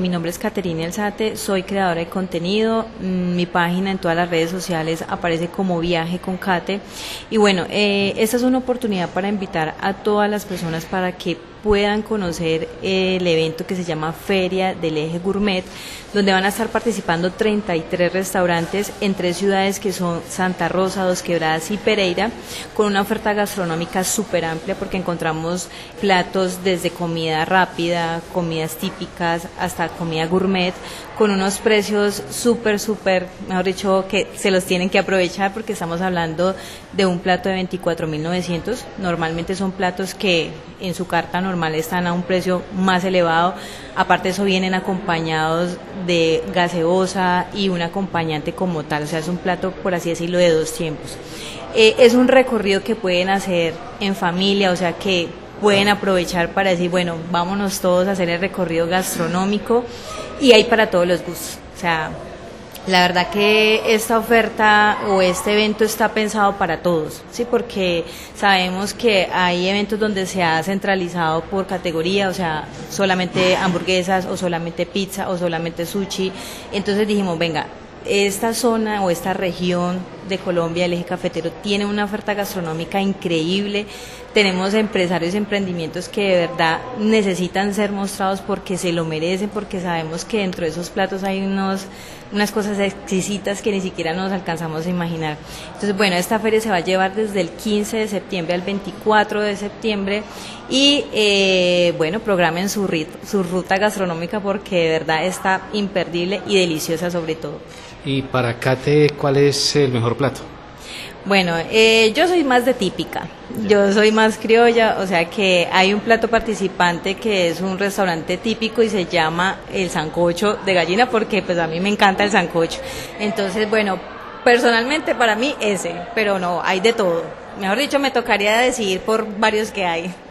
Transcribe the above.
mi nombre es Caterina Alzate, soy creadora de contenido, mi página en todas las redes sociales aparece como Viaje con Cate y bueno, esta es una oportunidad para invitar a todas las personas para que puedan conocer el evento que se llama Feria del Eje Gourmet, donde van a estar participando 33 restaurantes en 3 ciudades que son Santa Rosa, Dos Quebradas y Pereira, con una oferta gastronómica súper amplia porque encontramos platos desde comida rápida, comidas típicas, hasta comida gourmet, con unos precios súper, mejor dicho, que se los tienen que aprovechar porque estamos hablando de un plato de 24.900. Normalmente son platos que en su carta normal están a un precio más elevado. Aparte de eso vienen acompañados de gaseosa y un acompañante como tal, o sea, es un plato, por así decirlo, de 2 tiempos. Es un recorrido que pueden hacer en familia, o sea que pueden aprovechar para decir, bueno, vámonos todos a hacer el recorrido gastronómico y hay para todos los gustos. O sea, la verdad que esta oferta o este evento está pensado para todos, ¿sí? Porque sabemos que hay eventos donde se ha centralizado por categoría, o sea, solamente hamburguesas o solamente pizza o solamente sushi. Entonces dijimos, venga, esta zona o esta región de Colombia, el eje cafetero, tiene una oferta gastronómica increíble. Tenemos empresarios y emprendimientos que de verdad necesitan ser mostrados porque se lo merecen, porque sabemos que dentro de esos platos hay unas cosas exquisitas que ni siquiera nos alcanzamos a imaginar. Entonces, bueno, esta feria se va a llevar desde el 15 de septiembre al 24 de septiembre y, bueno, programen su ruta gastronómica porque de verdad está imperdible y deliciosa sobre todo. Y para Cate, ¿cuál es el mejor plato? Bueno, yo soy más de típica, yo soy más criolla, o sea que hay un plato participante que es un restaurante típico y se llama el sancocho de gallina porque pues a mí me encanta el sancocho. Entonces, bueno, personalmente para mí ese, pero no, hay de todo. Mejor dicho, me tocaría decidir por varios que hay.